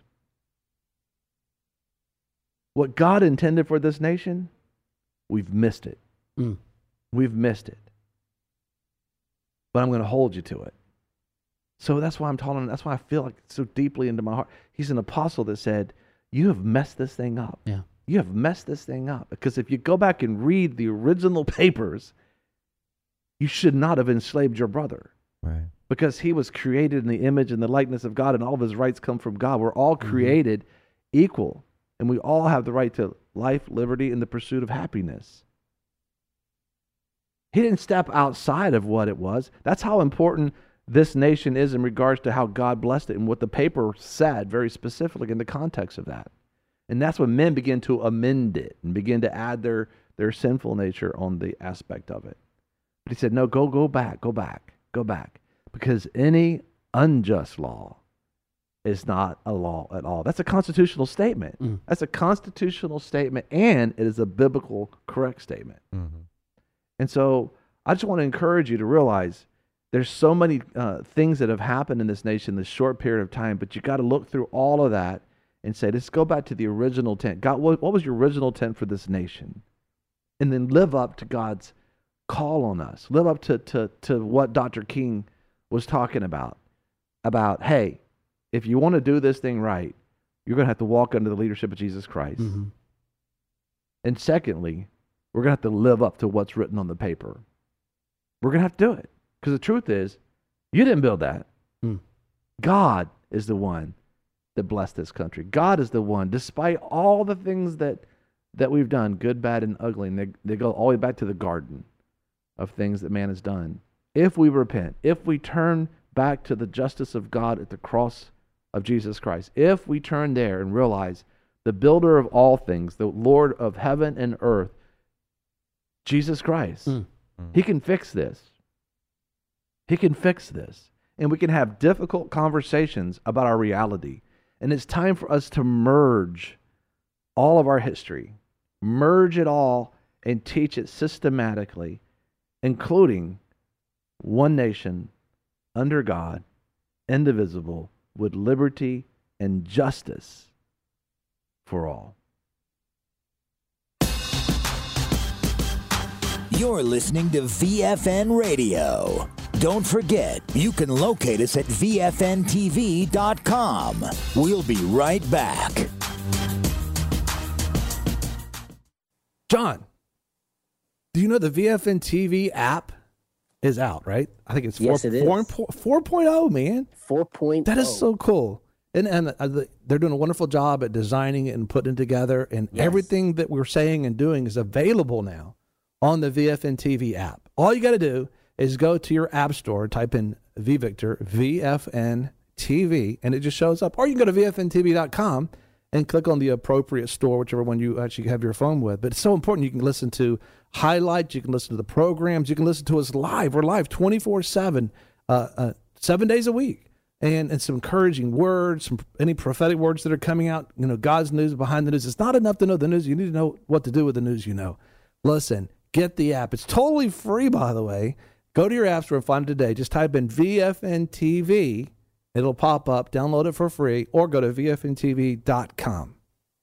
what God intended for this nation, we've missed it. Mm. We've missed it. But I'm going to hold you to it. So that's why I'm telling him, that's why I feel like so deeply into my heart. He's an apostle that said, you have messed this thing up.
Yeah.
You have messed this thing up. Because if you go back and read the original papers, you should not have enslaved your brother. Right. Because he was created in the image and the likeness of God, and all of his rights come from God. We're all created mm-hmm. equal. And we all have the right to life, liberty, and the pursuit of happiness. He didn't step outside of what it was. That's how important this nation is in regards to how God blessed it and what the paper said very specifically in the context of that. And that's when men begin to amend it and begin to add their, their sinful nature on the aspect of it. But he said, no, go, go back, go back, go back. Because any unjust law is not a law at all. That's a constitutional statement. Mm. That's a constitutional statement, and it is a biblical correct statement. Mm-hmm. And so I just want to encourage you to realize there's so many uh, things that have happened in this nation in this short period of time, but you got to look through all of that and say, let's go back to the original intent. God, what, what was your original intent for this nation? and then live up to God's call on us. Live up to, to, to what Doctor King was talking about. About, hey, if you want to do this thing right, you're going to have to walk under the leadership of Jesus Christ.
Mm-hmm.
And secondly, we're going to have to live up to what's written on the paper. We're going to have to do it. Because the truth is, you didn't build that.
Mm.
God is the one that blessed this country. God is the one, despite all the things that, that we've done, good, bad, and ugly, and they, they go all the way back to the garden of things that man has done. If we repent, if we turn back to the justice of God at the cross of Jesus Christ, if we turn there and realize the builder of all things, the Lord of heaven and earth, Jesus Christ,
Mm.
he can fix this. He can fix this. And we can have difficult conversations about our reality. And it's time for us to merge all of our history, merge it all and teach it systematically, including one nation under God, indivisible, with liberty and justice for all.
You're listening to V F N Radio. Don't forget, you can locate us at V F N T V dot com. We'll be right back.
John, do you know the V F N T V app is out, right? I think it's four,
Yes, it is.
four, four point oh, man.
four point oh.
That is so cool. And, and uh, the, they're doing a wonderful job at designing it and putting it together. And
Yes.
everything that we're saying and doing is available now on the V F N T V app. All you got to do is go to your app store, type in V Victor, V F N T V, and it just shows up. Or you can go to V F N T V dot com and click on the appropriate store, whichever one you actually have your phone with. But it's so important. You can listen to highlights. You can listen to the programs. You can listen to us live. We're live twenty-four seven, uh, uh, seven days a week. And, and some encouraging words, some any prophetic words that are coming out, you know, God's news behind the news. It's not enough to know the news. You need to know what to do with the news you know. Listen, get the app. It's totally free, by the way. Go to your app store and find it today. Just type in V F N T V. It'll pop up. Download it for free, or go to V F N T V dot com.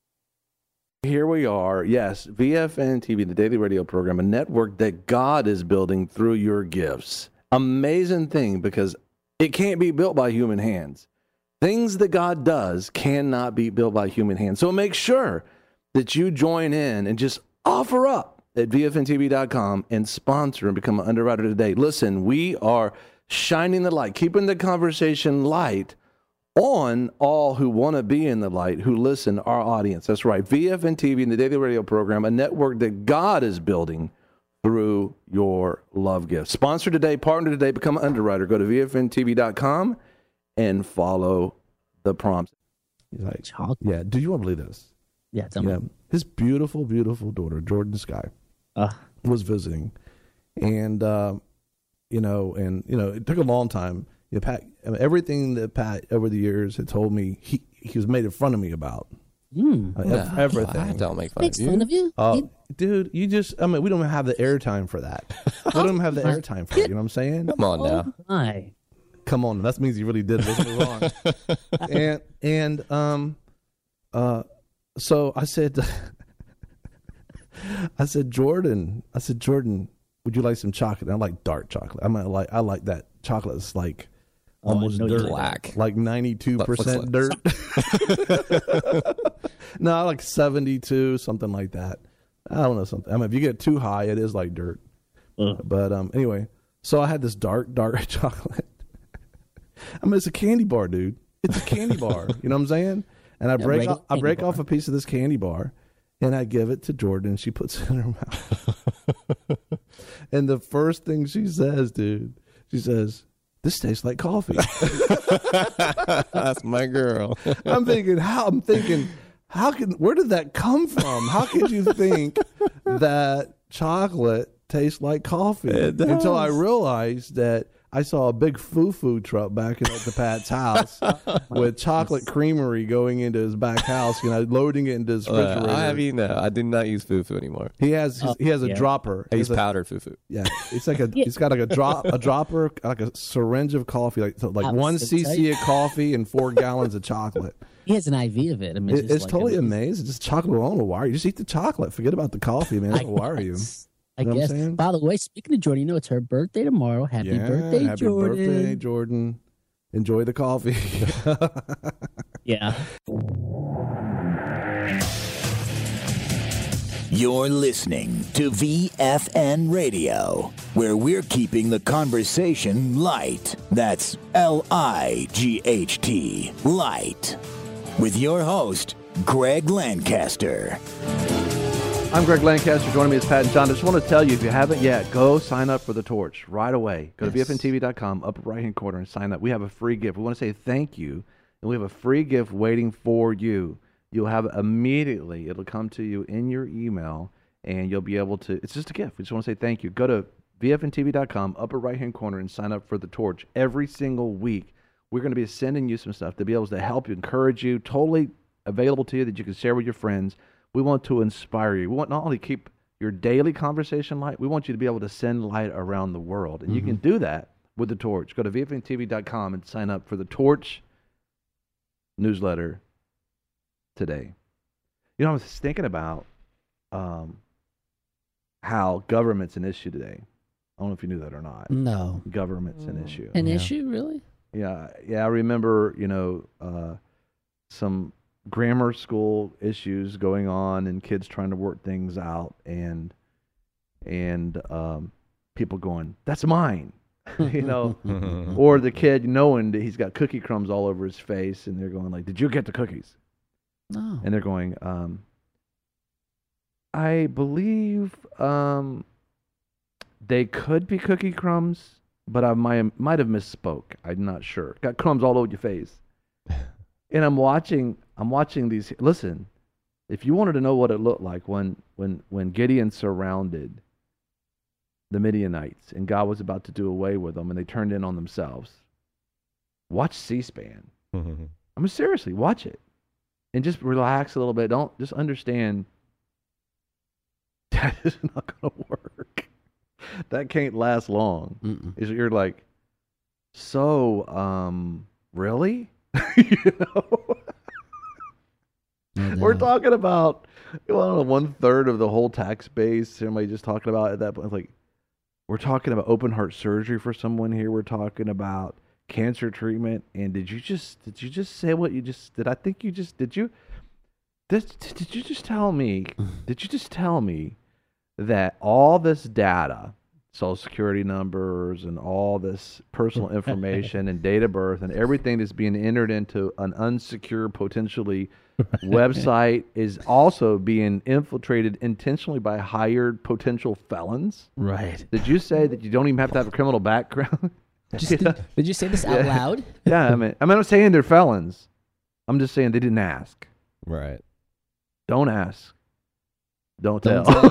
Here we are. Yes, V F N T V, the daily radio program, a network that God is building through your gifts. Amazing thing, because it can't be built by human hands. Things that God does cannot be built by human hands. So make sure that you join in and just offer up at V F N T V dot com and sponsor and become an underwriter today. Listen, we are shining the light, keeping the conversation light on all who want to be in the light, who listen, our audience. That's right. V F N T V, the daily radio program, a network that God is building through your love gift. Sponsor today, partner today, become an underwriter. Go to V F N T V dot com and follow the prompts. He's like,
Chocolate.
yeah, do you want to believe this?
Yeah, tell
Yeah,
me.
his beautiful, beautiful daughter, Jordan Sky,
Uh,
was visiting, and uh, you know, and you know, it took a long time. You know, Pat, I mean, everything that Pat over the years had told me, he he was made in front of me about.
mm.
Uh, ev-
No,
everything.
I don't make fun
Makes
of you.
fun of you.
Oh,
You-
dude, you just, I mean, we don't have the airtime for that. We don't have the airtime for it, you know what I'm saying?
Come on now.
Oh, my.
Come on, that means you really did. Let's move on. and, and, um, uh, so I said, I said, Jordan, I said, Jordan, would you like some chocolate? I like dark chocolate. I mean, I like, I like that chocolate that's like almost
Oh, I know you
dirt.
Black.
Like ninety-two percent
Looks
dirt. No, like seventy-two, something like that. I don't know, something. I mean, if you get too high, it is like dirt.
Uh.
But um, anyway, so I had this dark, dark chocolate. I mean, it's a candy bar, dude. It's a candy bar. You know what I'm saying? And I
Yeah,
break,
regular
off, I
candy
break
bar.
off a piece of this candy bar, and I give it to Jordan. And she puts it in her mouth. And the first thing she says, dude, she says, "This tastes like coffee."
That's my girl.
I'm thinking, how? I'm thinking, how can? Where did that come from? How could you think that chocolate tastes like coffee?
It does.
Until I realized that I saw a big foo-foo truck backing up to Pat's house with chocolate creamery going into his back house, you know, loading it into his refrigerator.
Uh, I have eaten that. I do not use foo-foo anymore.
He has
Oh,
he has a
yeah.
dropper.
I use
It's a-
powdered foo-foo.
Yeah, it's like a he's got like a drop a dropper, like a syringe of coffee, like so like
I was
one
so
cc
tight.
of coffee and four gallons of chocolate.
He has an I V of it. I mean,
It,
just
it's
like
totally
a-
amazing. Just chocolate. I don't know why. You just eat the chocolate. Forget about the coffee, man. I don't know why are you?
I
You know what I'm
guess.
saying?
By the way, speaking of Jordan, you know it's her birthday tomorrow. Happy
Yeah,
birthday,
happy
Jordan.
birthday, Jordan. Enjoy the coffee.
Yeah.
You're listening to V F N Radio, where we're keeping the conversation light. That's L I G H T, light. With your host, Greg Lancaster.
I'm Greg Lancaster. Joining me is Pat and John. I just want to tell you, if you haven't yet, go sign up for The Torch right away. Go to V F N T V dot com, upper right-hand corner, and sign up. We have a free gift. We want to say thank you, and we have a free gift waiting for you. You'll have it immediately. It'll come to you in your email, and you'll be able to. It's just a gift. We just want to say thank you. Go to V F N T V dot com, upper right-hand corner, and sign up for The Torch. Every single week, we're going to be sending you some stuff to be able to help you, encourage you, totally available to you that you can share with your friends. We want to inspire you. We want not only keep your daily conversation light, we want you to be able to send light around the world. And mm-hmm. you can do that with The Torch. Go to V F N T V dot com and sign up for The Torch newsletter today. You know, I was thinking about um, how government's an issue today. I don't know if you knew that or not.
No.
Government's an issue.
An issue, really?
Yeah. Yeah, I remember, you know, uh, some grammar school issues going on and kids trying to work things out and and um, people going, that's mine, you know, or the kid knowing that he's got cookie crumbs all over his face and they're going like, did you get the cookies?
No.
And they're going, um, I believe um, they could be cookie crumbs, but I might, might have misspoke. I'm not sure. Got crumbs all over your face. And I'm watching, I'm watching these. Listen, if you wanted to know what it looked like when, when, when Gideon surrounded the Midianites and God was about to do away with them and they turned in on themselves, watch C-SPAN. Mm-hmm. I mean, seriously, watch it and just relax a little bit. Don't just understand that is not going to work. That can't last long. Mm-mm. You're like, so, um, really? You know, no, we're talking about well, I don't know, one third of the whole tax base. Everybody just talking about at that point. Like, we're talking about open heart surgery for someone here. We're talking about cancer treatment. And did you just did you just say what you just did? I think you just did you. This did you just tell me? Did you just tell me that all this data, Social Security numbers and all this personal information and date of birth and everything that's being entered into an unsecure, potentially website is also being infiltrated intentionally by hired potential felons?
Right.
Did you say that you don't even have to have a criminal background?
Just, yeah. did, did you say this out
yeah.
loud?
Yeah, I mean, I mean, I'm not saying they're felons. I'm just saying they didn't ask.
Right.
Don't ask. Don't,
Don't
tell.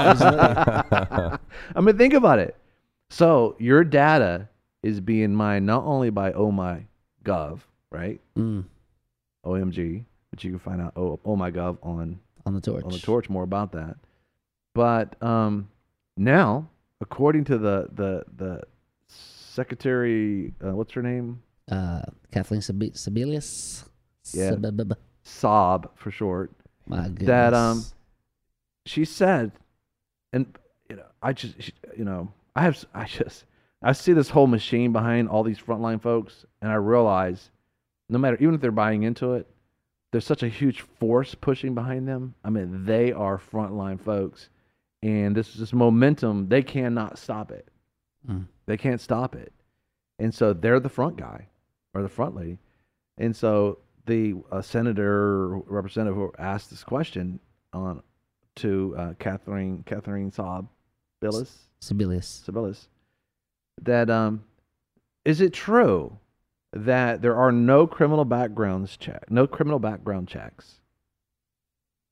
tell.
I mean, think about it. So your data is being mined not only by Oh My Gov, right?
Mm.
O M G, which you can find out Oh, oh My Gov on
on the Torch.
On the Torch, more about that. But um, now, according to the the the secretary, uh, what's her name?
Uh, Kathleen Sib- Sebelius.
Yeah,
Sib-
Sob for short.
My goodness.
That um. She said, and you know, I just, she, you know, I have, I just, I see this whole machine behind all these frontline folks, and I realize, no matter, even if they're buying into it, there's such a huge force pushing behind them. I mean, they are frontline folks, and this this momentum, they cannot stop it. Mm. They can't stop it, and so they're the front guy or the front lady, and so the uh, senator, or representative who asked this question on. to uh, Catherine Catherine Saab Billis
Sebelius
Sebelius that um is it true that there are no criminal backgrounds check no criminal background checks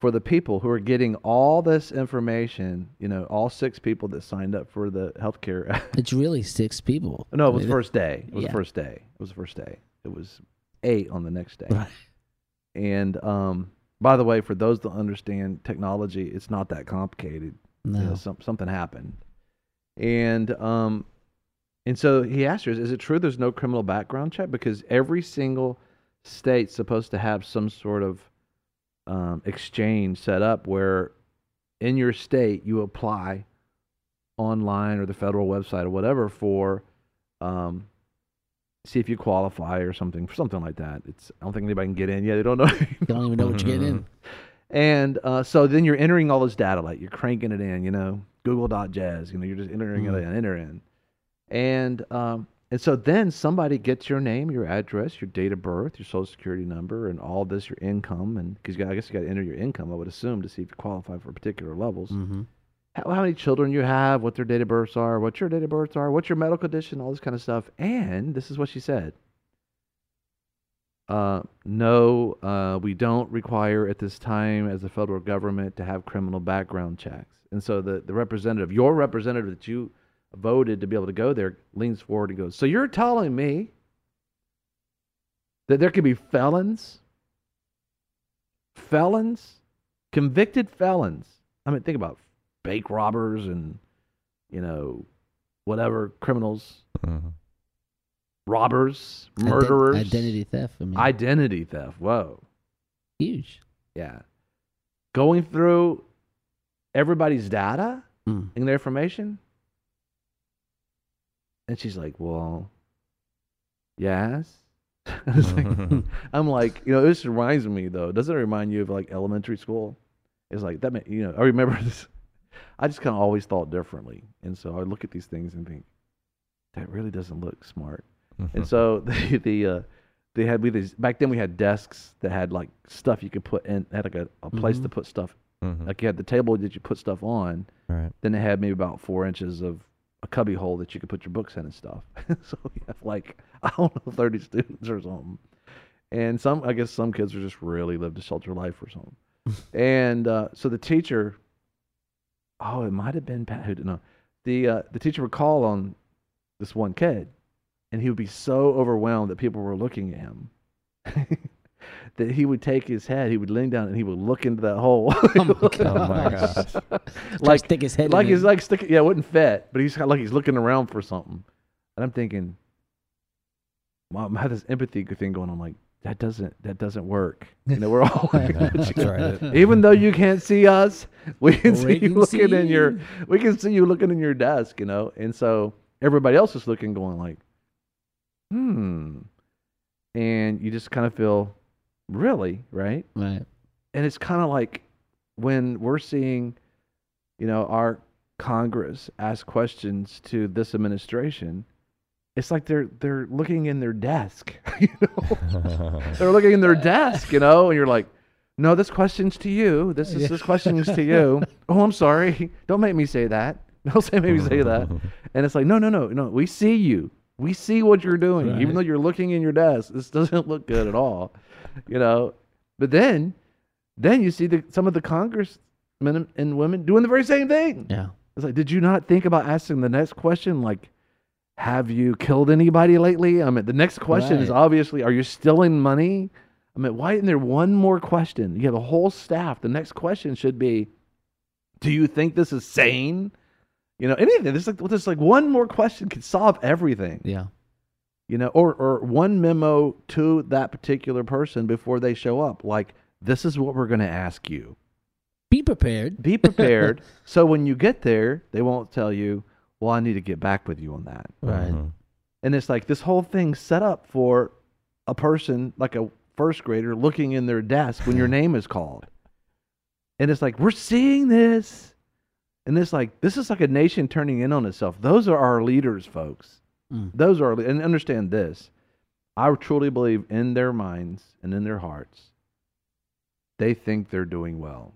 for the people who are getting all this information, you know, all six people that signed up for the healthcare.
It's really six people.
No, it
I
was
mean,
first day. It was
yeah.
the first day. It was the first day. It was eight on the next day.
Right.
And um, by the way, for those that understand technology, it's not that complicated.
No.
You know, some, something happened. And um, and so he asked her, is it true there's no criminal background check? Because every single state's supposed to have some sort of um, exchange set up where in your state you apply online or the federal website or whatever for um, see if you qualify or something, something like that. It's I don't think anybody can get in yet. They don't know.
You don't even know what you're getting in.
And uh, so then you're entering all this data, like you're cranking it in, you know, Google dot jazz, you know, you're just entering
Mm.
it in, enter in. And um, and so then somebody gets your name, your address, your date of birth, your social security number, and all this, your income, and because I guess you got to enter your income, I would assume, to see if you qualify for particular levels.
Mm-hmm.
How, how many children you have, what their date of births are, what your date of births are, what's your medical condition, all this kind of stuff. And this is what she said. Uh, no, uh, we don't require at this time as the federal government to have criminal background checks. And so the, the representative, your representative that you voted to be able to go there, leans forward and goes, so you're telling me that there could be felons, felons, convicted felons. I mean, think about bank robbers and, you know, whatever, criminals,
Mm-hmm.
robbers,
Ident-
murderers.
identity theft. I mean,
Identity theft. Whoa.
huge.
Yeah. Going through everybody's data
Mm.
and their information. And she's like, well, yes. It's like- I'm like, you know, this reminds me, though. Doesn't it remind you of like elementary school? It's like, that, ma- you know, I remember this. I just kind of always thought differently. And so I look at these things and think, that really doesn't look smart. And so the, the uh, they had we these back then we had desks that had like stuff you could put in, had like a, a place
Mhm.
to put stuff.
Mhm.
Like you had the table that you put stuff on.
Right.
Then it had maybe about four inches of a cubby hole that you could put your books in and stuff. So we have like, I don't know, thirty students or something. And some, I guess some kids are just really lived a shelter life or something. And uh, so the teacher, oh, it might have been Pat, who didn't know. The, uh, the teacher would call on this one kid, and he would be so overwhelmed that people were looking at him that he would take his head, he would lean down, and he would look into that hole.
Oh my gosh.
Oh my gosh.
like
stick his head
like
in
he's
it.
like sticking, yeah, it wouldn't fit, but he's kind of like he's looking around for something. And I'm thinking, Mom, I had this empathy thing going on. Like that doesn't that doesn't work. You know, we're all
That's right.
even though you can't see us, we can
We
see you
can
looking
see
in your
you.
we can see you looking in your desk. You know, and so everybody else is looking, going like, hmm, and you just kind of feel, really, right?
Right.
And it's kind of like when we're seeing, you know, our Congress ask questions to this administration, it's like they're they're looking in their desk. You know, they're looking in their desk. You know, and you're like, no, this question's to you. This is this question's to you. Oh, I'm sorry. Don't make me say that. Don't say make me say that. And it's like, no, no, no, no. We see you. We see what you're doing,
Right.
even though you're looking in your desk. This doesn't look good at all. You know, but then, then you see the, some of the congressmen and women doing the very same thing.
Yeah.
It's like, did you not think about asking the next question, like, have you killed anybody lately? I mean, the next question is
Right.
obviously, are you stealing money? I mean, why isn't there one more question? You have a whole staff. The next question should be, do you think this is sane? You know, anything. There's like, there's like one more question could solve everything.
Yeah.
You know, or or one memo to that particular person before they show up. Like, this is what we're going to ask you.
Be prepared.
Be prepared. So when you get there, they won't tell you, well, I need to get back with you on that.
Right.
Mhm.
And it's like this whole thing set up for a person, like a first grader, looking in their desk when your name is called. And it's like, we're seeing this. And it's like, this is like a nation turning in on itself. Those are our leaders, folks.
Mm.
Those are, and understand this. I truly believe in their minds and in their hearts, they think they're doing well.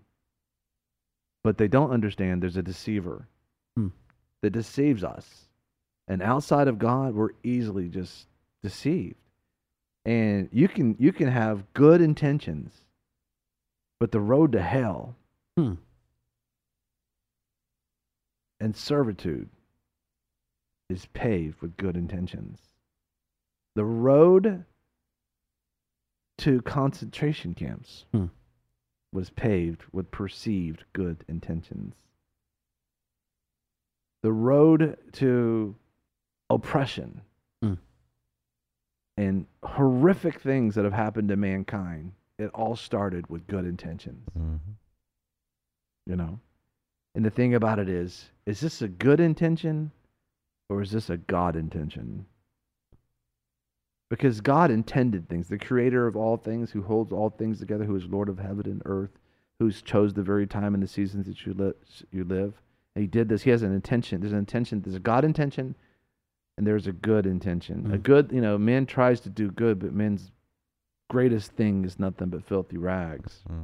But they don't understand there's a deceiver
Hmm.
that deceives us. And outside of God, we're easily just deceived. And you can you can have good intentions, But the road to hell
Hmm.
and servitude is paved with good intentions. The road to concentration camps
Hmm.
was paved with perceived good intentions. The road to oppression
Hmm.
and horrific things that have happened to mankind, it all started with good intentions.
Mm-hmm.
You know? And the thing about it is, is this a good intention or is this a God intention? Because God intended things, the creator of all things, who holds all things together, who is Lord of heaven and earth, who's chose the very time and the seasons that you, li- you live. And he did this. He has an intention. There's an intention. There's a God intention and there's a good intention.
Mm-hmm.
A good, you know, man tries to do good, but man's greatest thing is nothing but filthy rags.
Mm-hmm.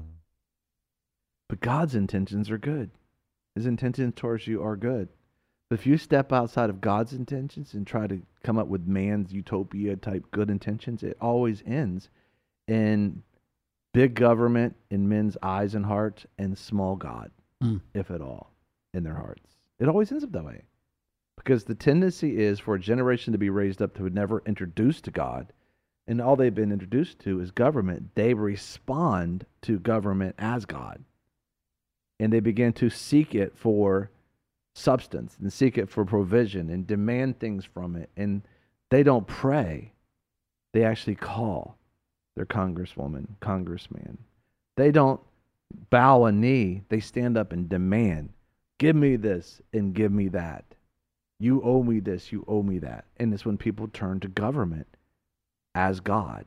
But God's intentions are good. His intentions towards you are good. But if you step outside of God's intentions and try to come up with man's utopia type good intentions, it always ends in big government in men's eyes and hearts and small God,
Mm.
if at all, in their hearts. It always ends up that way. Because the tendency is for a generation to be raised up to never introduced to God, and all they've been introduced to is government. They respond to government as God. And they begin to seek it for substance and seek it for provision and demand things from it. And they don't pray. They actually call their congresswoman, congressman. They don't bow a knee. They stand up and demand, give me this and give me that. You owe me this, you owe me that. And it's when people turn to government as God.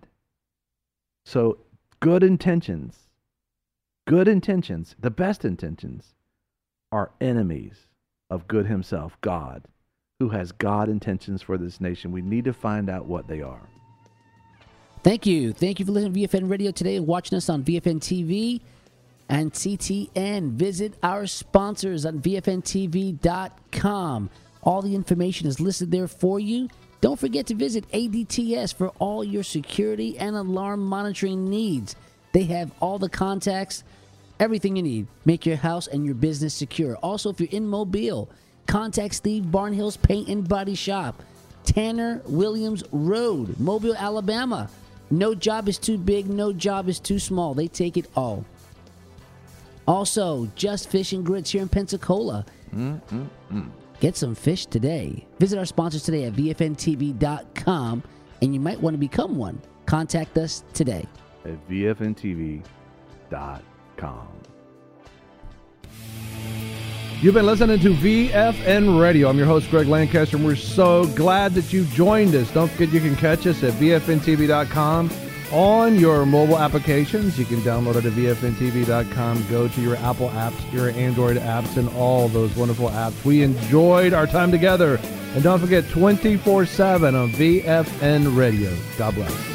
So good intentions, good intentions, the best intentions are enemies of good himself, God, who has God intentions for this nation. We need to find out what they are.
Thank you. Thank you for listening to V F N Radio today and watching us on V F N T V and T T N. Visit our sponsors on V F N T V dot com. All the information is listed there for you. Don't forget to visit A D T S for all your security and alarm monitoring needs. They have all the contacts, everything you need. Make your house and your business secure. Also, if you're in Mobile, contact Steve Barnhill's Paint and Body Shop, Tanner Williams Road, Mobile, Alabama. No job is too big, no job is too small. They take it all. Also, Just Fish and Grits here in Pensacola.
Mm-mm-mm.
Get some fish today. Visit our sponsors today at V F N T V dot com, and you might want to become one. Contact us today
at V F N T V dot com.
You've been listening to V F N Radio. I'm your host, Greg Lancaster, and we're so glad that you joined us. Don't forget you can catch us at V F N T V dot com on your mobile applications. You can download it at V F N T V dot com. Go to your Apple apps, your Android apps, and all those wonderful apps. We enjoyed our time together. And don't forget, twenty-four seven on V F N Radio. God bless.